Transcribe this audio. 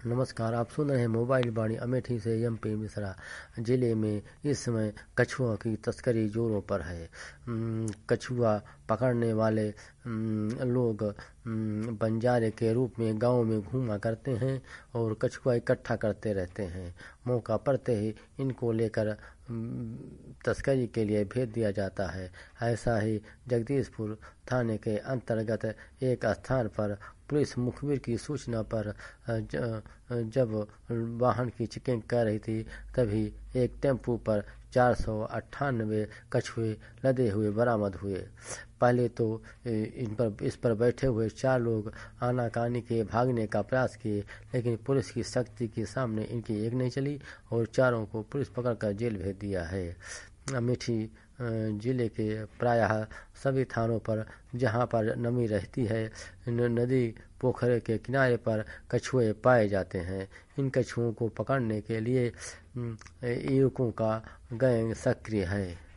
नमस्कार, आप सुन रहे हैं मोबाइल वाणी अमेठी से। एमपी मिश्रा जिले में इस समय कछुआ की तस्करी जोरों पर है। कछुआ पकड़ने वाले लोग बंजारे के रूप में गांव में घूमा करते हैं और कछुआ इकट्ठा करते रहते हैं। मौका पड़ते ही इनको लेकर तस्करी के लिए भेज दिया जाता है। ऐसा ही जगदीशपुर थाने के अंतर्गत एक स्थान पर पुलिस मुखबिर की सूचना पर जब वाहन की चेकिंग कर रही थी, तभी एक टेम्पू पर 498 कछुए लदे हुए बरामद हुए। पहले तो इस पर बैठे हुए 4 लोग आनाकानी के भागने का प्रयास किए, लेकिन पुलिस की सख्ती के सामने इनकी एक नहीं चली और चारों को पुलिस पकड़कर जेल भेज दिया है। अमेठी जिले के प्रायः सभी थानों पर जहां पर नमी रहती है, नदी पोखरे के किनारे पर कछुए पाए जाते हैं। इन कछुओं को पकड़ने के लिए युवकों का गैंग सक्रिय है।